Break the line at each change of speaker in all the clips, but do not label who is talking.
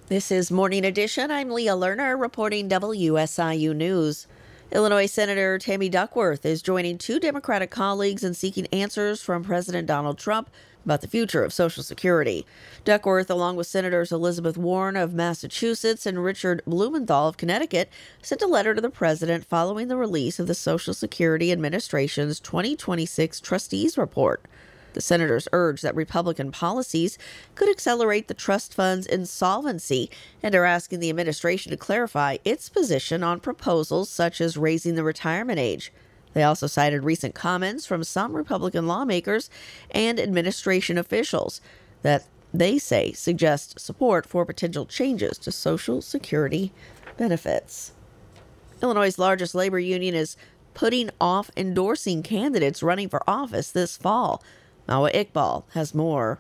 This is Morning Edition. I'm Leah Lerner reporting WSIU News. Illinois Senator Tammy Duckworth is joining two Democratic colleagues in seeking answers from President Donald Trump about the future of Social Security. Duckworth, along with Senators Elizabeth Warren of Massachusetts and Richard Blumenthal of Connecticut, sent a letter to the president following the release of the Social Security Administration's 2026 Trustees Report. The senators urge that Republican policies could accelerate the trust fund's insolvency and are asking the administration to clarify its position on proposals such as raising the retirement age. They also cited recent comments from some Republican lawmakers and administration officials that they say suggest support for potential changes to Social Security benefits. Illinois' largest labor union is putting off endorsing candidates running for office this fall. Mawa Iqbal has more.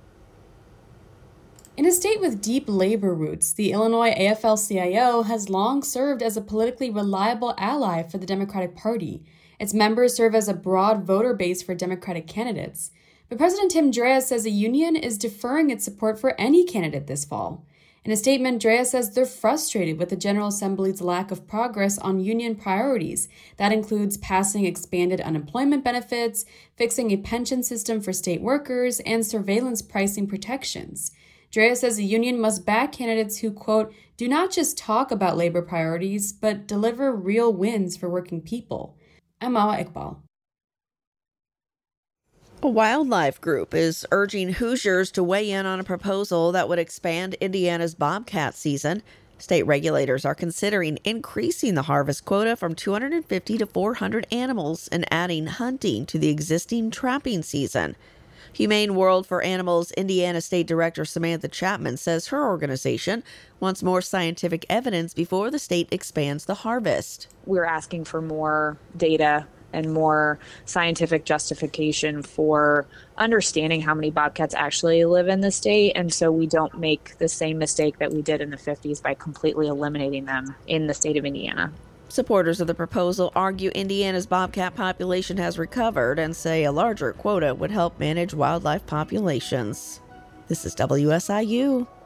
In a state with deep labor roots, the Illinois AFL-CIO has long served as a politically reliable ally for the Democratic Party. Its members serve as a broad voter base for Democratic candidates. But President Tim Drea says the union is deferring its support for any candidate this fall. In a statement, Drea says they're frustrated with the General Assembly's lack of progress on union priorities. That includes passing expanded unemployment benefits, fixing a pension system for state workers, and surveillance pricing protections. Drea says the union must back candidates who, quote, do not just talk about labor priorities, but deliver real wins for working people. I'm Mawa Iqbal.
A wildlife group is urging Hoosiers to weigh in on a proposal that would expand Indiana's bobcat season. State regulators are considering increasing the harvest quota from 250 to 400 animals and adding hunting to the existing trapping season. Humane World for Animals Indiana State Director Samantha Chapman says her organization wants more scientific evidence before the state expands the harvest.
We're asking for more data and more scientific justification for understanding how many bobcats actually live in the state, and so we don't make the same mistake that we did in the 50s by completely eliminating them in the state of Indiana.
Supporters of the proposal argue Indiana's bobcat population has recovered and say a larger quota would help manage wildlife populations. This is WSIU.